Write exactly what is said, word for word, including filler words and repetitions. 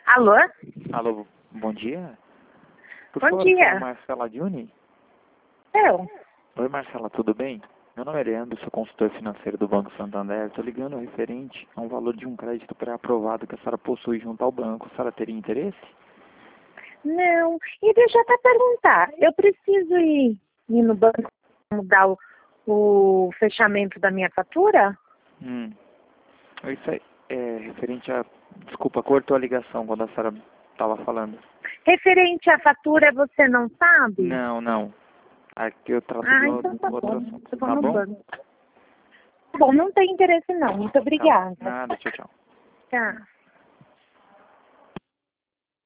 Alô? Alô, bom dia. Por Bom favor, dia. sou Marcela Juni. Eu? Oi, Marcela, tudo bem? Meu nome é Leandro, sou consultor financeiro do Banco Santander. Estou ligando referente a um valor de um crédito pré-aprovado que a senhora possui junto ao banco. A senhora teria interesse? Não. E deixa eu até perguntar. Eu preciso ir, ir no banco mudar o, o fechamento da minha fatura? Hum. Isso é, é referente a... Desculpa, cortou a ligação quando a senhora estava falando. Referente à fatura, você não sabe? Não, não. Aqui eu trato Ah, de então tá outro bom. assunto. Eu vou Tá no bom? banco. Tá bom, não tem interesse não. Muito Tá bom. obrigada. Nada, tchau, tchau. Tá.